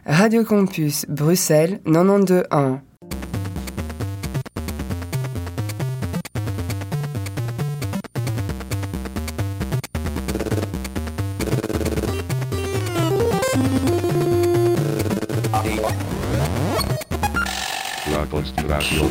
Radio Campus Bruxelles 92.1. La Conspiration.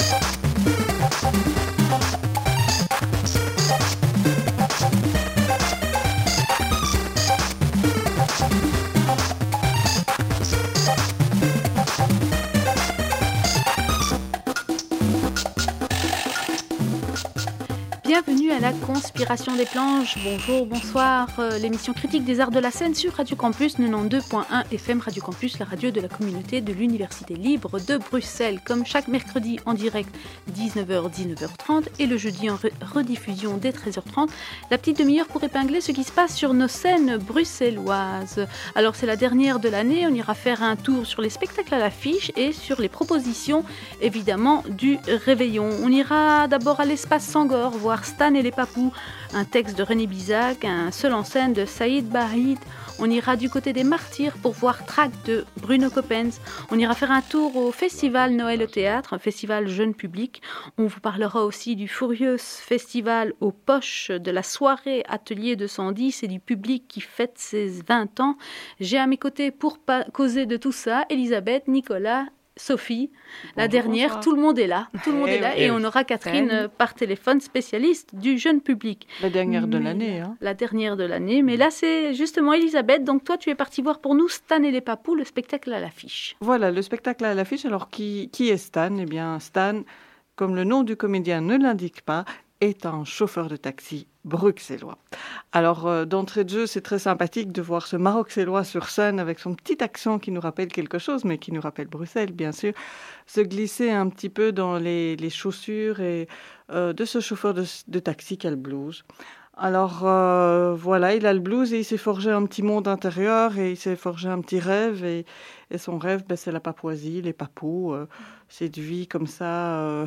Bienvenue à la Conspiration des planches. Bonjour, bonsoir. L'émission critique des arts de la scène sur Radio Campus 92.1 FM. Radio Campus, la radio de la communauté de l'Université libre de Bruxelles. Comme chaque mercredi en direct 19h, 19h30 et le jeudi en rediffusion dès 13h30. La petite demi-heure pour épingler ce qui se passe sur nos scènes bruxelloises. Alors c'est la dernière de l'année. On ira faire un tour sur les spectacles à l'affiche et sur les propositions évidemment du réveillon. On ira d'abord à l'espace Sangor voir Stan et les Papous, un texte de René Bizac, un seul en scène de Saïd Bahid. On ira du côté des Martyrs pour voir Trac de Bruno Coppens. On ira faire un tour au festival Noël au théâtre, un festival jeune public. On vous parlera aussi du Furious Festival aux poches, de la soirée Atelier 210 et du public qui fête ses 20 ans. J'ai à mes côtés pour causer de tout ça Elisabeth, Nicolas, Sophie, la dernière, bonsoir. Tout le monde est là, et on aura Catherine par téléphone, spécialiste du jeune public. La dernière de l'année. La dernière de l'année, mais là c'est justement Elisabeth, donc toi tu es partie voir pour nous Stan et les Papous, le spectacle à l'affiche. Voilà, le spectacle à l'affiche, alors qui est Stan ? Eh bien Stan, comme le nom du comédien ne l'indique pas, est un chauffeur de taxi bruxellois. Alors, d'entrée de jeu, c'est très sympathique de voir ce Maroxellois sur scène avec son petit accent qui nous rappelle quelque chose, mais qui nous rappelle Bruxelles, bien sûr, se glisser un petit peu dans les chaussures et, de ce chauffeur de taxi qui a le blues. Alors, voilà, il a le blues et il s'est forgé un petit monde intérieur et il s'est forgé un petit rêve et son rêve, c'est la Papouasie, les Papous, cette vie comme ça,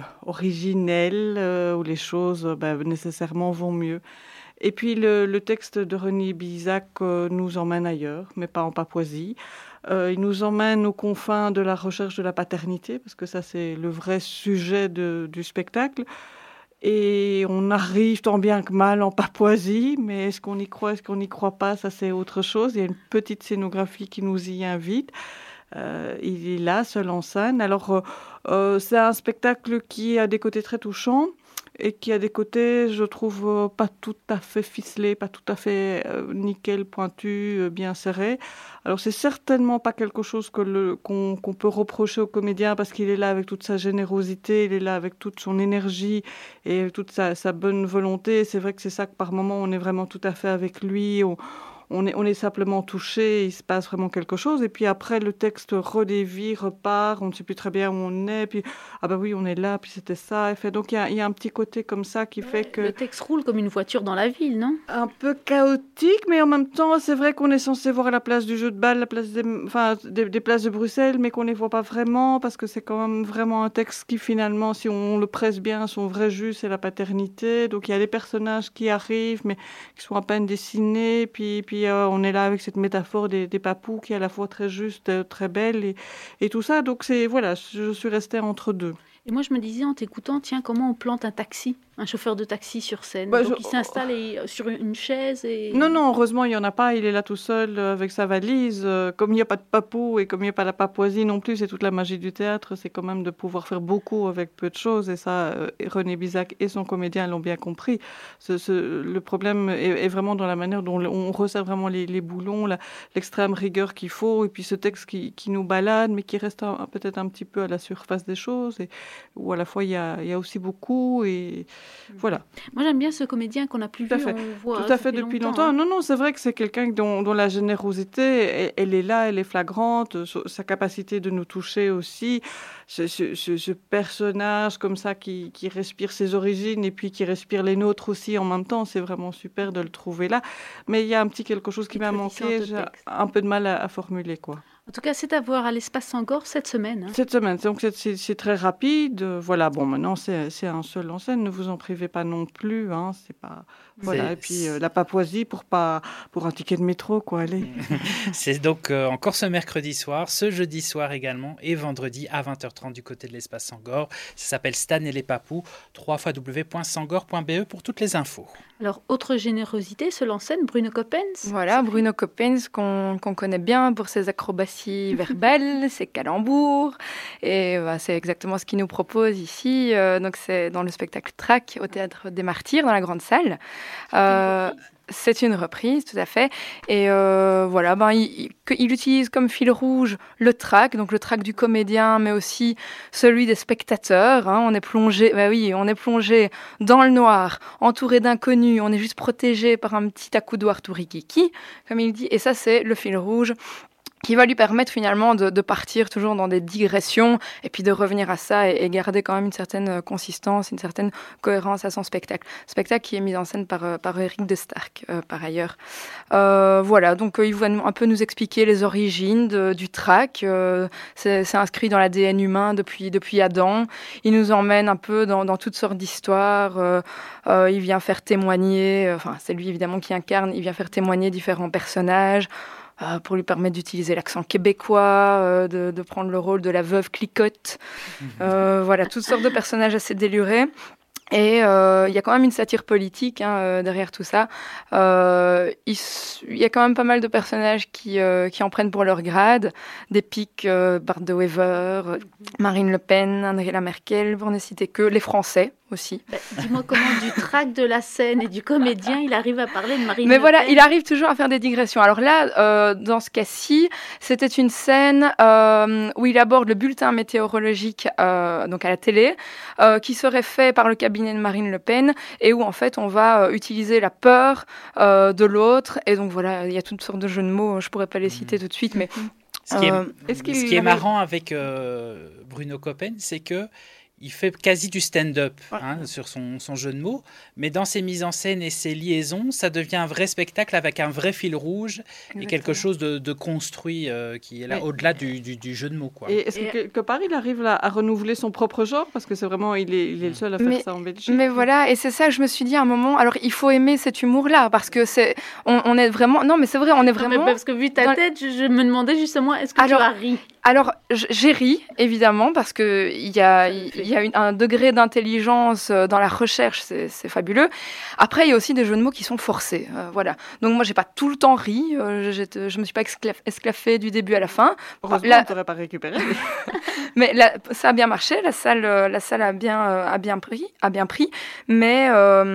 originelle, où les choses nécessairement vont mieux. Et puis le texte de René Bizac nous emmène ailleurs, mais pas en Papouasie. Il nous emmène aux confins de la recherche de la paternité, parce que ça c'est le vrai sujet du spectacle. Et on arrive tant bien que mal en Papouasie, mais est-ce qu'on y croit, est-ce qu'on n'y croit pas, ça c'est autre chose. Il y a une petite scénographie qui nous y invite. Il est là, seul en scène. Alors, c'est un spectacle qui a des côtés très touchants et qui a des côtés, je trouve, pas tout à fait ficelés, pas tout à fait nickel, pointu, bien serré. Alors, c'est certainement pas quelque chose qu'on peut reprocher au comédien parce qu'il est là avec toute sa générosité, il est là avec toute son énergie et toute sa bonne volonté. C'est vrai que c'est ça que par moments, on est vraiment tout à fait avec lui. On est simplement touché, il se passe vraiment quelque chose. Et puis après, le texte redévie, repart, on ne sait plus très bien où on est. Puis, oui, on est là, puis c'était ça. Donc, il y a un petit côté comme ça qui fait que... Le texte roule comme une voiture dans la ville, non ? Un peu chaotique, mais en même temps, c'est vrai qu'on est censé voir la place du jeu de balle, la place des places de Bruxelles, mais qu'on ne les voit pas vraiment, parce que c'est quand même vraiment un texte qui, finalement, si on le presse bien, son vrai jus, c'est la paternité. Donc, il y a des personnages qui arrivent, mais qui sont à peine dessinés, puis on est là avec cette métaphore des papous qui est à la fois très juste, très belle et tout ça. Donc je suis restée entre deux. Et moi je me disais en t'écoutant, tiens, comment on plante un chauffeur de taxi sur scène. Donc il s'installe sur une chaise et... Non, heureusement il n'y en a pas, il est là tout seul avec sa valise. Comme il n'y a pas de papou et comme il n'y a pas la Papouasie non plus, c'est toute la magie du théâtre, c'est quand même de pouvoir faire beaucoup avec peu de choses. Et ça, René Bizac et son comédien l'ont bien compris. Le problème est vraiment dans la manière dont on resserre vraiment les boulons, l'extrême rigueur qu'il faut, et puis ce texte qui nous balade, mais qui reste peut-être un petit peu à la surface des choses, où à la fois il y a aussi beaucoup, et voilà. Moi j'aime bien ce comédien qu'on n'a plus vu, on voit tout à fait depuis longtemps. Non, c'est vrai que c'est quelqu'un dont la générosité, elle est là, elle est flagrante, sa capacité de nous toucher aussi, ce personnage comme ça qui respire ses origines et puis qui respire les nôtres aussi en même temps, c'est vraiment super de le trouver là. Mais il y a un petit quelque chose qui m'a manqué, j'ai un peu de mal à formuler, quoi. En tout cas, c'est à voir à l'Espace Sangor cette semaine. Cette semaine, donc c'est très rapide. Voilà, bon, maintenant c'est un seul en scène, ne vous en privez pas non plus. C'est pas... Voilà, et puis la Papouasie pour un ticket de métro, quoi, allez. C'est donc encore ce mercredi soir, ce jeudi soir également, et vendredi à 20h30 du côté de l'Espace Sangor. Ça s'appelle Stan et les Papous, www.sangor.be pour toutes les infos. Alors, autre générosité, seul en scène, Bruno Coppens. Voilà, Bruno Coppens, qu'on connaît bien pour ses acrobaties verbales, ses calembours. Et c'est exactement ce qu'il nous propose ici. Donc, c'est dans le spectacle Trac au Théâtre des Martyrs, dans la grande salle. C'est une reprise, tout à fait. Et il utilise comme fil rouge le trac, donc le trac du comédien, mais aussi celui des spectateurs. On est plongé dans le noir, entouré d'inconnus. On est juste protégé par un petit accoudoir tout rikiki, comme il dit. Et ça, c'est le fil rouge qui va lui permettre finalement de partir toujours dans des digressions et puis de revenir à ça et garder quand même une certaine consistance, une certaine cohérence à son spectacle. Spectacle qui est mis en scène par Eric de Stark, par ailleurs. Voilà, donc il va un peu nous expliquer les origines du trac. C'est inscrit dans l'ADN humain depuis Adam. Il nous emmène un peu dans toutes sortes d'histoires. Il vient faire témoigner, c'est lui évidemment qui incarne, il vient faire témoigner différents personnages. Pour lui permettre d'utiliser l'accent québécois, de prendre le rôle de la veuve Clicotte. Voilà, toutes sortes de personnages assez délurés. Et il y a quand même une satire politique derrière tout ça. Il y a quand même pas mal de personnages qui en prennent pour leur grade. Des pics, Bart de Wever, Marine Le Pen, Angela Merkel, pour ne citer que les Français aussi. Dis-moi comment du trac de la scène et du comédien, il arrive à parler de Marine Mais Le voilà, Pen. il arrive toujours à faire des digressions. Alors là, dans ce cas-ci, c'était une scène où il aborde le bulletin météorologique donc à la télé, qui serait fait par le cabinet de Marine Le Pen et où en fait on va utiliser la peur de l'autre. Et donc voilà, il y a toutes sortes de jeux de mots, je pourrais pas les citer tout de suite, mais... Ce qui est marrant avec Bruno Coppens, c'est que il fait quasi du stand-up sur son jeu de mots, mais dans ses mises en scène et ses liaisons, ça devient un vrai spectacle avec un vrai fil rouge. Exactement. Et quelque chose de construit qui est là au-delà du jeu de mots. Quoi. Et est-ce que quelque part il arrive là, à renouveler son propre genre? Parce que c'est vraiment, il est le seul à faire ça en Belgique. Mais voilà, et c'est ça, je me suis dit à un moment, alors il faut aimer cet humour-là, parce que on est vraiment... Non, mais c'est vrai, on est vraiment... Parce que vu ta tête, je me demandais justement, est-ce que tu as ri? Alors, j'ai ri, évidemment, parce qu'il y a un degré d'intelligence dans la recherche, c'est fabuleux. Après, il y a aussi des jeux de mots qui sont forcés. Voilà. Donc, moi, j'ai pas tout le temps ri. Je me suis pas esclaffée du début à la fin. Heureusement, on t'aurait pas récupéré. Mais ça a bien marché. La salle a bien pris. Mais...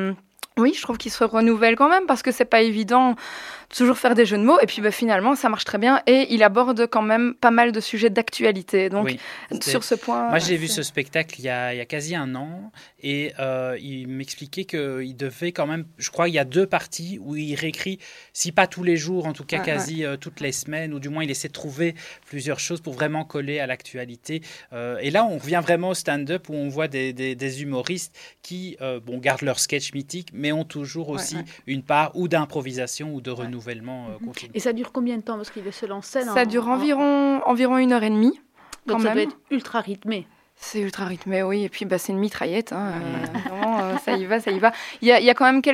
oui, je trouve qu'il se renouvelle quand même, parce que c'est pas évident toujours faire des jeux de mots. Et puis finalement, ça marche très bien. Et il aborde quand même pas mal de sujets d'actualité. Donc, sur ce point... Moi, j'ai vu ce spectacle il y a quasi un an. Et il m'expliquait qu'il devait quand même... Je crois qu'il y a 2 parties où il réécrit, si pas tous les jours, en tout cas quasi toutes les semaines. Ou du moins, il essaie de trouver plusieurs choses pour vraiment coller à l'actualité. Et là, on revient vraiment au stand-up où on voit des humoristes qui gardent leur sketch mythique, mais ont toujours aussi une part ou d'improvisation ou de renouvellement continu. Et ça dure combien de temps? Parce qu'il est seul en scène. Ça dure environ 1h30. Donc ça doit être ultra rythmé. C'est ultra rythmé, oui. Et puis, c'est une mitraillette. Vraiment, ça y va. Il y a quand même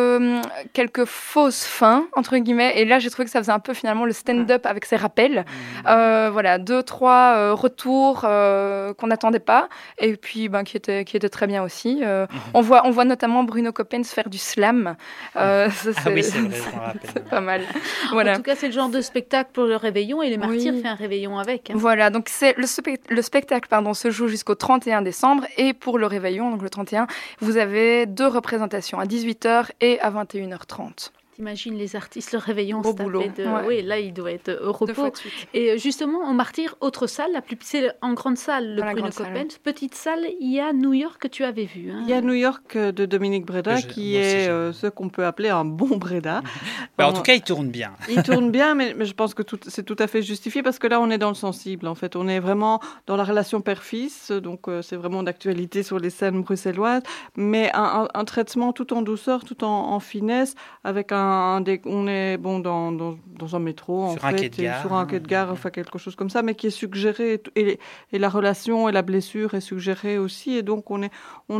quelques fausses fins, entre guillemets. Et là, j'ai trouvé que ça faisait un peu, finalement, le stand-up avec ses rappels. Voilà, 2-3 retours qu'on n'attendait pas. Et puis, qui étaient très bien aussi. On voit notamment Bruno Coppens faire du slam. Oui, c'est vrai, je m'en rappelle. C'est pas mal. Voilà. En tout cas, c'est le genre de spectacle pour le réveillon. Et les Martyrs fait un réveillon avec. Voilà, donc c'est le spectacle, se joue jusqu'au 31 décembre. Et pour le réveillon, donc le 31, vous avez 2 représentations, à 18h et à 21h30. T'imagines les artistes, le réveillon, beau boulot. Oui, là, il doit être au repos. Et justement, au Martyr, autre salle, c'est en grande salle, le Bruno Coppens. Petite salle, il y a New York que tu avais vu. Il y a New York de Dominique Breda, qui est ce qu'on peut appeler un bon Breda. En tout cas, il tourne bien. Il tourne bien, mais je pense que c'est tout à fait justifié, parce que là, on est dans le sensible, en fait. On est vraiment dans la relation père-fils, donc c'est vraiment d'actualité sur les scènes bruxelloises, mais un traitement tout en douceur, tout en finesse, avec un on est dans un métro, sur un quai de gare, sur un quai de gare, enfin quelque chose comme ça, mais qui est suggéré, et la relation et la blessure est suggérée aussi, et donc on est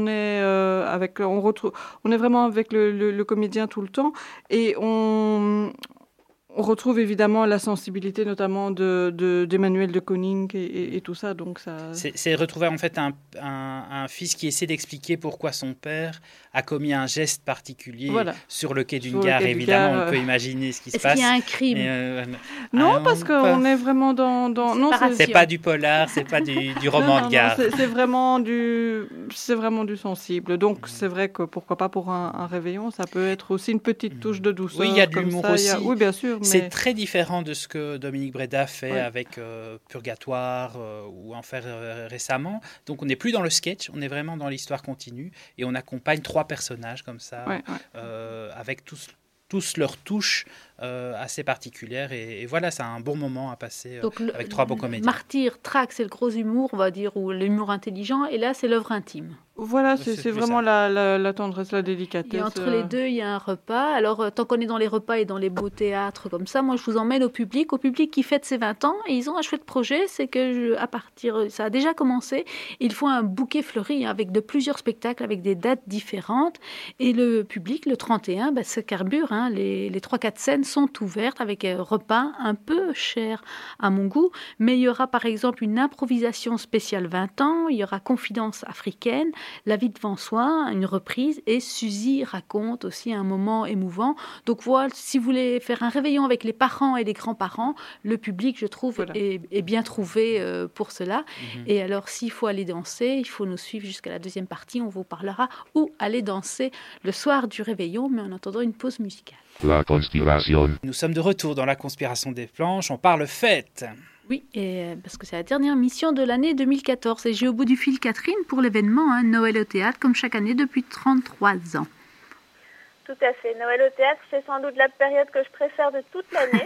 vraiment avec le comédien tout le temps, et on retrouve évidemment la sensibilité notamment d'Emmanuel de Koning et tout ça. Donc ça... C'est retrouver en fait un fils qui essaie d'expliquer pourquoi son père a commis un geste particulier sur le quai d'une gare. Évidemment, on peut imaginer ce qui se passe. Est-ce qu'il y a un crime? Non, parce qu'on est vraiment dans... Non, c'est pas du polar, c'est pas du roman de gare. C'est vraiment du sensible. Donc c'est vrai que pourquoi pas pour un réveillon, ça peut être aussi une petite touche de douceur. Oui, il y a de l'humour aussi. Oui, bien sûr. C'est très différent de ce que Dominique Breda fait avec Purgatoire ou Enfer récemment. Donc on n'est plus dans le sketch, on est vraiment dans l'histoire continue et on accompagne 3 personnages comme ça, avec tous leurs touches assez particulières. Et voilà, c'est un bon moment à passer avec 3 bons comédiens. Martyr, Trac, c'est le gros humour, on va dire, ou l'humour intelligent, et là, c'est l'œuvre intime. Voilà, c'est vraiment la tendresse, la délicatesse. Et entre les deux, il y a un repas. Alors, tant qu'on est dans les repas et dans les beaux théâtres comme ça, moi, je vous emmène au public qui fête ses 20 ans. Et ils ont un chouette projet, c'est que ça a déjà commencé. Ils font un bouquet fleuri avec de plusieurs spectacles, avec des dates différentes. Et le public, le 31, se carbure. Les 3-4 scènes sont ouvertes avec un repas un peu cher à mon goût. Mais il y aura, par exemple, une improvisation spéciale 20 ans. Il y aura Confidence africaine. La vie devant soi, une reprise, et Suzy raconte aussi un moment émouvant. Donc voilà, si vous voulez faire un réveillon avec les parents et les grands-parents, le public, je trouve, est bien trouvé pour cela. Et alors, s'il faut aller danser, il faut nous suivre jusqu'à la deuxième partie, on vous parlera où aller danser le soir du réveillon, mais en attendant une pause musicale. La conspiration. Nous sommes de retour dans la conspiration des planches, on parle fête. Oui, parce que c'est la dernière mission de l'année 2014. Et j'ai au bout du fil Catherine pour l'événement Noël au théâtre, comme chaque année depuis 33 ans. Tout à fait. Noël au théâtre, c'est sans doute la période que je préfère de toute l'année.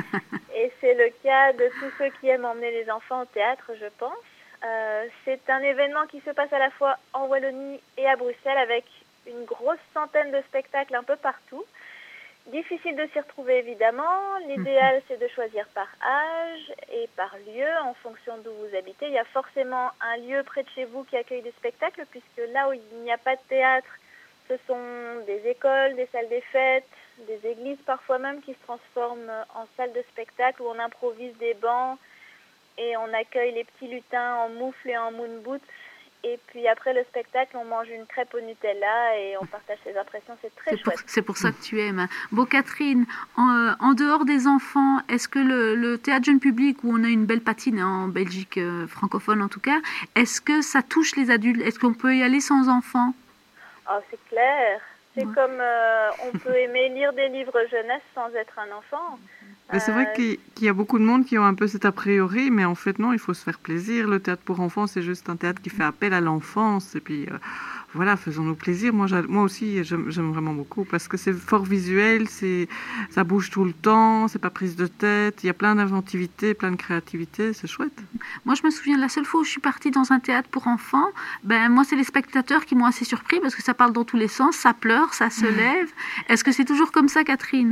Et c'est le cas de tous ceux qui aiment emmener les enfants au théâtre, je pense. C'est un événement qui se passe à la fois en Wallonie et à Bruxelles, avec une grosse centaine de spectacles un peu partout. Difficile de s'y retrouver, évidemment. L'idéal, c'est de choisir par âge et par lieu, en fonction d'où vous habitez. Il y a forcément un lieu près de chez vous qui accueille des spectacles, puisque là où il n'y a pas de théâtre, ce sont des écoles, des salles des fêtes, des églises parfois même qui se transforment en salles de spectacle, où on improvise des bancs et on accueille les petits lutins en moufle et en moon boots. Et puis après le spectacle, on mange une crêpe au Nutella et on partage ses impressions. C'est très chouette. C'est pour ça que tu aimes. Bon, Catherine, en dehors des enfants, est-ce que le théâtre jeune public, où on a une belle patine en Belgique francophone en tout cas, est-ce que ça touche les adultes? Est-ce qu'on peut y aller sans enfants? Oh, c'est clair. C'est comme on peut aimer lire des livres jeunesse sans être un enfant. Mais c'est vrai qu'il y a beaucoup de monde qui ont un peu cet a priori, mais en fait non, il faut se faire plaisir. Le théâtre pour enfants, c'est juste un théâtre qui fait appel à l'enfance. Et puis voilà, faisons-nous plaisir. Moi aussi, j'aime vraiment beaucoup parce que c'est fort visuel, ça bouge tout le temps, c'est pas prise de tête. Il y a plein d'inventivité, plein de créativité, c'est chouette. Moi, je me souviens de la seule fois où je suis partie dans un théâtre pour enfants. Moi, c'est les spectateurs qui m'ont assez surpris parce que ça parle dans tous les sens, ça pleure, ça se lève. Est-ce que c'est toujours comme ça, Catherine?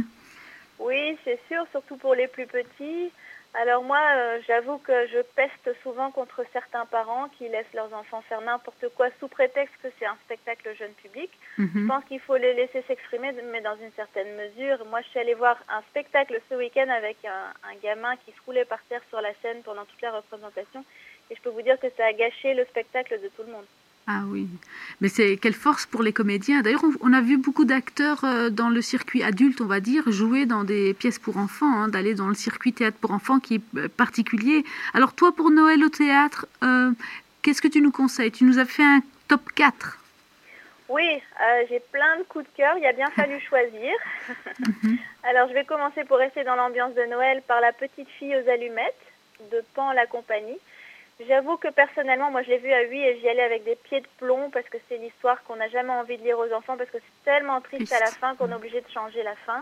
Oui, c'est sûr, surtout pour les plus petits. Alors moi, j'avoue que je peste souvent contre certains parents qui laissent leurs enfants faire n'importe quoi sous prétexte que c'est un spectacle jeune public. Je pense qu'il faut les laisser s'exprimer, mais dans une certaine mesure. Moi, je suis allée voir un spectacle ce week-end avec un gamin qui se roulait par terre sur la scène pendant toute la représentation. Et je peux vous dire que ça a gâché le spectacle de tout le monde. Ah oui, mais c'est quelle force pour les comédiens. D'ailleurs, on a vu beaucoup d'acteurs dans le circuit adulte, on va dire, jouer dans des pièces pour enfants, d'aller dans le circuit théâtre pour enfants qui est particulier. Alors toi, pour Noël au théâtre, qu'est-ce que tu nous conseilles? Tu nous as fait un top 4. Oui, j'ai plein de coups de cœur, il a bien fallu choisir. Alors je vais commencer pour rester dans l'ambiance de Noël par La petite fille aux allumettes de Pan la compagnie. J'avoue que personnellement, moi je l'ai vu à 8 et j'y allais avec des pieds de plomb parce que c'est l'histoire qu'on n'a jamais envie de lire aux enfants parce que c'est tellement triste à la fin qu'on est obligé de changer la fin.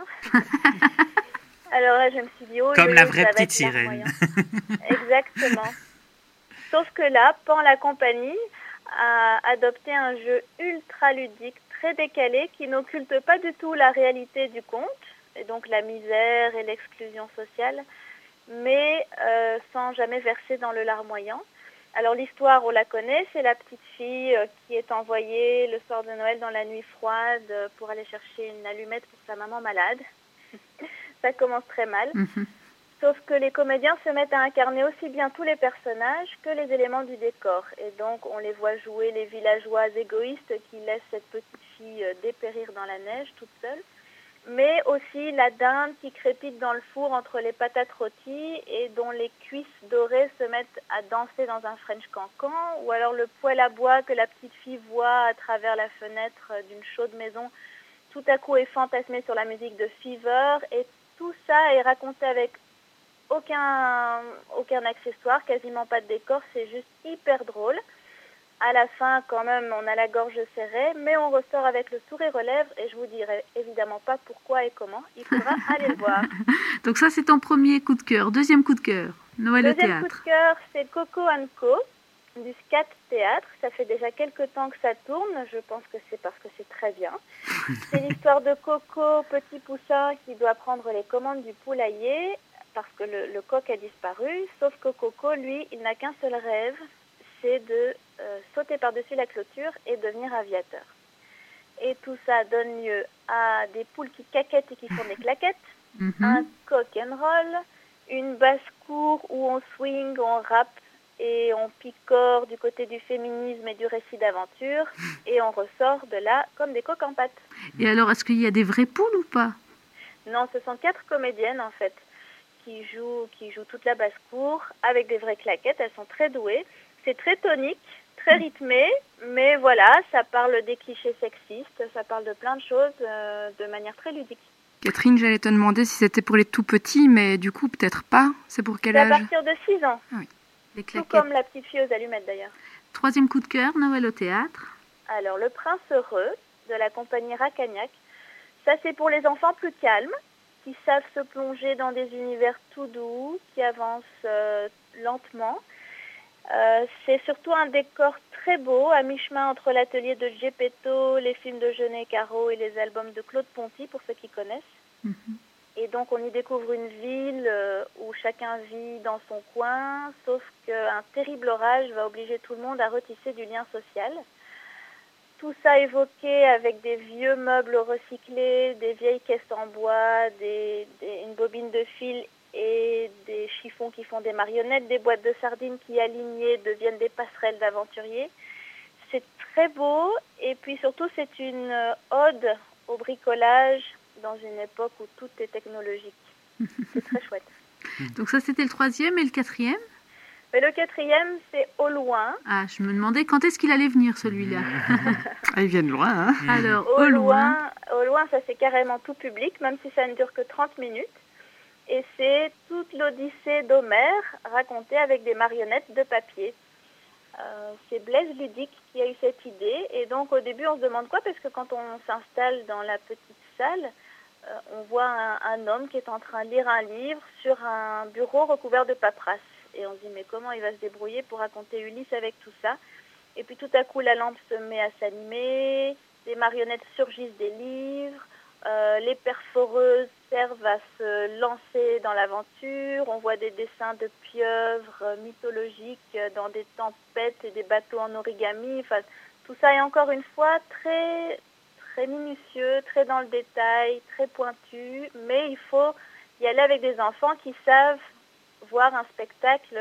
Alors là, je me suis dit, comme la vraie petite sirène. Exactement. Sauf que là, Pan la compagnie a adopté un jeu ultra ludique, très décalé, qui n'occulte pas du tout la réalité du conte, et donc la misère et l'exclusion sociale, mais sans jamais verser dans le larmoyant. Alors l'histoire, on la connaît, c'est la petite fille qui est envoyée le soir de Noël dans la nuit froide pour aller chercher une allumette pour sa maman malade. Ça commence très mal. Sauf que les comédiens se mettent à incarner aussi bien tous les personnages que les éléments du décor. Et donc on les voit jouer les villageois égoïstes qui laissent cette petite fille dépérir dans la neige toute seule, mais aussi la dinde qui crépite dans le four entre les patates rôties et dont les cuisses dorées se mettent à danser dans un French cancan, ou alors le poêle à bois que la petite fille voit à travers la fenêtre d'une chaude maison tout à coup est fantasmé sur la musique de Fever, et tout ça est raconté avec aucun accessoire, quasiment pas de décor, c'est juste hyper drôle. À la fin, quand même, on a la gorge serrée, mais on ressort avec le sourire aux lèvres, et je vous dirai évidemment pas pourquoi et comment. Il faudra aller le voir. Donc ça, c'est ton premier coup de cœur. Deuxième coup de cœur, Noël au théâtre. Deuxième coup de cœur, c'est Coco & Co, du Scat Théâtre. Ça fait déjà quelques temps que ça tourne. Je pense que c'est parce que c'est très bien. C'est l'histoire de Coco, petit poussin qui doit prendre les commandes du poulailler parce que le coq a disparu. Sauf que Coco, lui, il n'a qu'un seul rêve, c'est de sauter par-dessus la clôture et devenir aviateur. Et tout ça donne lieu à des poules qui caquettent et qui font des claquettes, un coq and roll, une basse-cour où on swing, on rappe et on picore du côté du féminisme et du récit d'aventure, et on ressort de là comme des coqs en pâte. Et alors, est-ce qu'il y a des vraies poules ou pas? Non, ce sont 4 comédiennes en fait qui jouent toute la basse-cour avec des vraies claquettes. Elles sont très douées. C'est très tonique, très rythmé, mais voilà, ça parle des clichés sexistes, ça parle de plein de choses de manière très ludique. Catherine, j'allais te demander si c'était pour les tout petits, mais du coup, peut-être pas. C'est pour quel âge? C'est à partir de 6 ans. Ah oui. Les Tout claquettes. comme la petite fille aux allumettes d'ailleurs. Troisième coup de cœur, Noël au théâtre. Alors, Le Prince Heureux, de la compagnie Racagnac. Ça, c'est pour les enfants plus calmes, qui savent se plonger dans des univers tout doux, qui avancent lentement. C'est surtout un décor très beau, à mi-chemin entre l'atelier de Geppetto, les films de Jeunet Caro et les albums de Claude Ponty, pour ceux qui connaissent. Et donc on y découvre une ville où chacun vit dans son coin, sauf qu'un terrible orage va obliger tout le monde à retisser du lien social. Tout ça évoqué avec des vieux meubles recyclés, des vieilles caisses en bois, une bobine de fil et des chiffons qui font des marionnettes, des boîtes de sardines qui alignées deviennent des passerelles d'aventuriers. C'est très beau, et puis surtout c'est une ode au bricolage dans une époque où tout est technologique. C'est très chouette. Donc ça, c'était le troisième, et le quatrième? Mais le quatrième, c'est Au loin. Ah, je me demandais quand est-ce qu'il allait venir, celui-là. Ah, ils viennent loin, hein. Alors, Au loin, ça c'est carrément tout public, même si ça ne dure que 30 minutes. Et c'est toute l'Odyssée d'Homère racontée avec des marionnettes de papier. C'est Blaise Ludic qui a eu cette idée. Et donc au début on se demande quoi, parce que quand on s'installe dans la petite salle, on voit un homme qui est en train de lire un livre sur un bureau recouvert de paperasse. Et on se dit mais comment il va se débrouiller pour raconter Ulysse avec tout ça? Et puis tout à coup la lampe se met à s'animer, les marionnettes surgissent des livres, les perforeuses servent à se lancer dans l'aventure, on voit des dessins de pieuvres mythologiques dans des tempêtes et des bateaux en origami. Enfin, tout ça est encore une fois très, très minutieux, très dans le détail, très pointu, mais il faut y aller avec des enfants qui savent voir un spectacle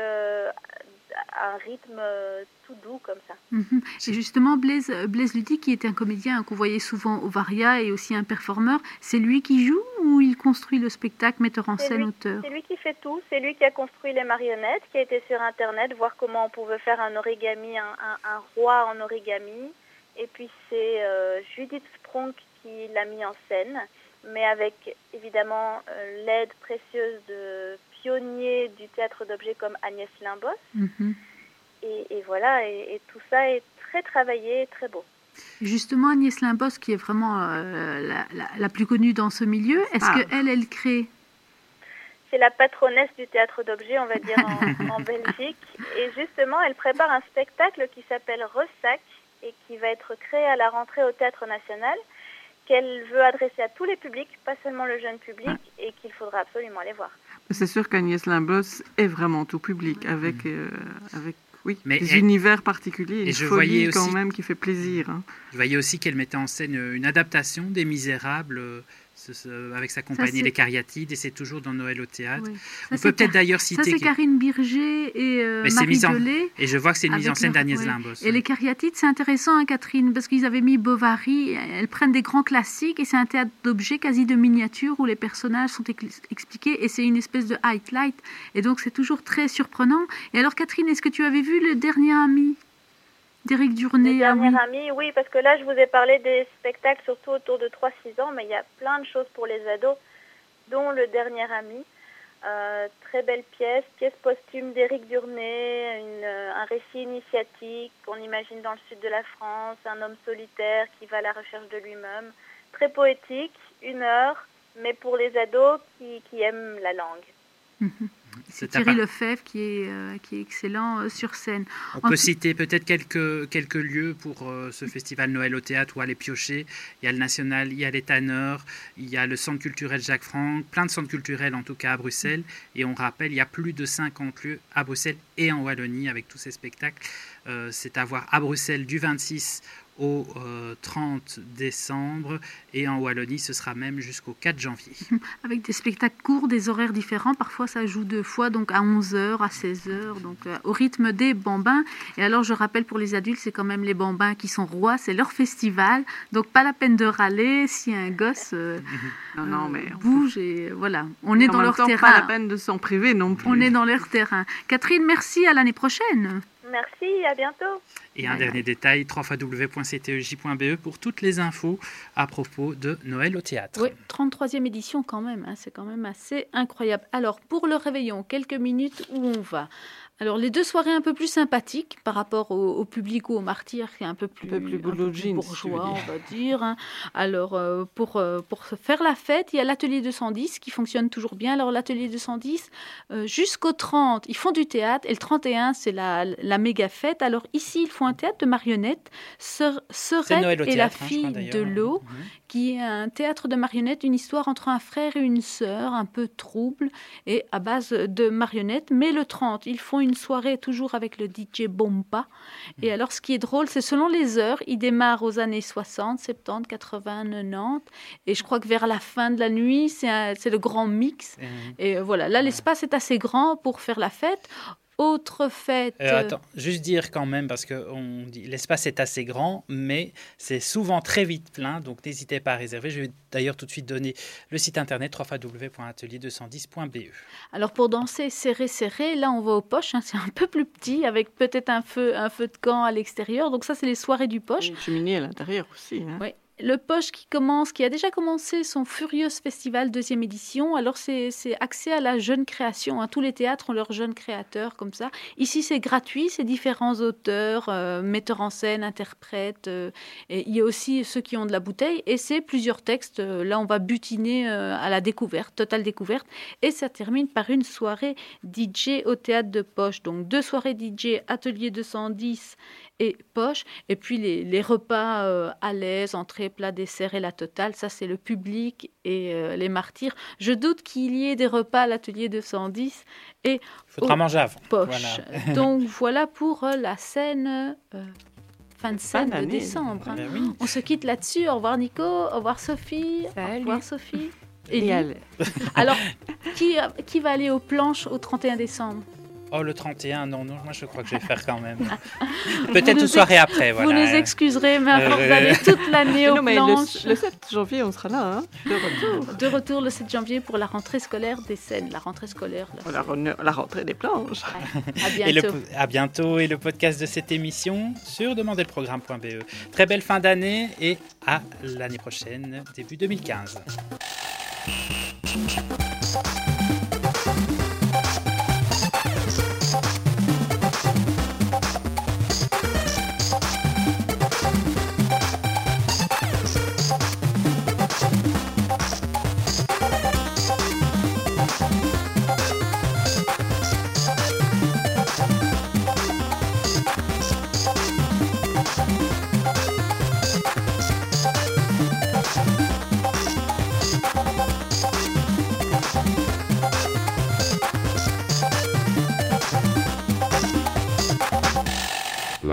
à un rythme tout doux comme ça. Et justement, Blaise Ludic, qui était un comédien qu'on voyait souvent au Varia et aussi un performeur, c'est lui qui joue ou il construit le spectacle, metteur en scène, auteur? C'est lui qui fait tout, c'est lui qui a construit les marionnettes, qui a été sur internet voir comment on pouvait faire un origami, un roi en origami, et puis c'est Judith Spronk qui l'a mis en scène, mais avec évidemment l'aide précieuse de pionniers du théâtre d'objets comme Agnès Limbos. Et voilà, et tout ça est très travaillé et très beau. Justement, Agnès Limbos, qui est vraiment la plus connue dans ce milieu, est-ce qu'elle crée? C'est la patronesse du théâtre d'objets, on va dire, en Belgique. Et justement, elle prépare un spectacle qui s'appelle Ressac et qui va être créé à la rentrée au Théâtre National, qu'elle veut adresser à tous les publics, pas seulement le jeune public, et qu'il faudra absolument aller voir. C'est sûr qu'Agnès Limbos est vraiment tout public, avec Mais des univers particuliers, et une je folie voyais quand aussi- même qui fait plaisir. Hein. Je voyais aussi qu'elle mettait en scène une adaptation des Misérables avec sa compagnie c'est- Les Cariatides, et c'est toujours dans Noël au théâtre. Oui. On Ça, peut c'est peut-être d'ailleurs Ça, citer... c'est Karine Birger et Mais c'est Marie mis en- Delay. Et je vois que c'est une mise en Avec scène leur- d'Agnès ouais. Limbos. Et les Cariatides, c'est intéressant, hein, Catherine, parce qu'ils avaient mis Bovary. Elles prennent des grands classiques et c'est un théâtre d'objets quasi de miniature où les personnages sont expliqués et c'est une espèce de highlight. Et donc, c'est toujours très surprenant. Et alors, Catherine, est-ce que tu avais vu Le Dernier Ami d'Éric Les Durnay? dernières amies, oui, parce que là, je vous ai parlé des spectacles surtout autour de 3-6 ans, mais il y a plein de choses pour les ados, dont Le Dernier Ami. Très belle pièce posthume d'Éric Durnay, un récit initiatique qu'on imagine dans le sud de la France, un homme solitaire qui va à la recherche de lui-même. Très poétique, 1 heure, mais pour les ados qui aiment la langue. C'est Thierry Lefebvre qui est excellent sur scène. On peut citer peut-être quelques lieux pour ce festival Noël au théâtre où aller piocher. Il y a le National, il y a les Tanneurs, il y a le Centre culturel Jacques Franck, plein de centres culturels en tout cas à Bruxelles. Et on rappelle, il y a plus de 50 lieux à Bruxelles et en Wallonie avec tous ces spectacles. C'est à voir à Bruxelles du 26 au 30 décembre et en Wallonie ce sera même jusqu'au 4 janvier. Avec des spectacles courts, des horaires différents, parfois ça joue 2 fois, donc à 11h, à 16h, donc au rythme des bambins. Et alors je rappelle pour les adultes, c'est quand même les bambins qui sont rois, c'est leur festival, donc pas la peine de râler si un gosse bouge et voilà, on est dans leur terrain. Pas la peine de s'en priver non plus. On est dans leur terrain. Catherine, merci, à l'année prochaine. Merci, à bientôt. Et un dernier détail, www.ctej.be pour toutes les infos à propos de Noël au théâtre. Oui, 33e édition quand même, hein, c'est quand même assez incroyable. Alors, pour le réveillon, quelques minutes où on va. Alors, les 2 soirées un peu plus sympathiques par rapport au public ou au martyr, qui est un peu plus bourgeois, on va dire. Hein. Alors, pour faire la fête, il y a l'atelier 210 qui fonctionne toujours bien. Alors, l'atelier 210, jusqu'au 30, ils font du théâtre. Et le 31, c'est la méga fête. Alors, ici, ils font un théâtre de marionnettes. Serette et la fille de l'eau, qui est un théâtre de marionnettes, une histoire entre un frère et une sœur, un peu trouble, et à base de marionnettes. Mais le 30, ils font une soirée toujours avec le DJ Bomba. Et alors, ce qui est drôle, c'est selon les heures, il démarre aux années 60, 70, 80, 90. Et je crois que vers la fin de la nuit, c'est le grand mix. Et voilà, là, l'espace est assez grand pour faire la fête. Autre fête. Attends, juste dire quand même, parce que on dit l'espace est assez grand, mais c'est souvent très vite plein, donc n'hésitez pas à réserver. Je vais d'ailleurs tout de suite donner le site internet www.atelier210.be. Alors pour danser serré, là on va au Poche, hein, c'est un peu plus petit, avec peut-être un feu de camp à l'extérieur. Donc ça c'est les soirées du Poche. Une cheminée à l'intérieur aussi. Hein. Oui. Le Poche qui a déjà commencé son Furieuse Festival 2e édition. Alors, c'est axé à la jeune création. Hein. Tous les théâtres ont leurs jeunes créateurs comme ça. Ici, c'est gratuit. C'est différents auteurs, metteurs en scène, interprètes. Et il y a aussi ceux qui ont de la bouteille. Et c'est plusieurs textes. Là, on va butiner à la découverte, totale découverte. Et ça termine par une soirée DJ au théâtre de Poche. Donc, 2 soirées DJ, Atelier 210 et Poche. Et puis, les repas à l'aise, entrée, plat, dessert et la totale, ça c'est le public et les martyrs. Je doute qu'il y ait des repas à l'atelier 210 et il faudra manger avant. Poche. Voilà. Donc voilà pour la scène fin de scène de décembre. Hein. Oui. On se quitte là-dessus. Au revoir Nico, au revoir Sophie. Salut. Au revoir Sophie. Alors, qui va aller aux planches au 31 décembre? Oh, le 31, non, moi je crois que je vais faire quand même. Peut-être une soirée après, voilà. Vous nous excuserez, mais à force d'aller toute l'année aux planches. Le 7 janvier, on sera là, hein, de retour. De retour le 7 janvier pour la rentrée scolaire des scènes, la rentrée scolaire. La rentrée des planches. À bientôt. À bientôt, et le podcast de cette émission sur demanderleprogramme.be. Très belle fin d'année et à l'année prochaine, début 2015.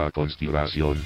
La conspiration.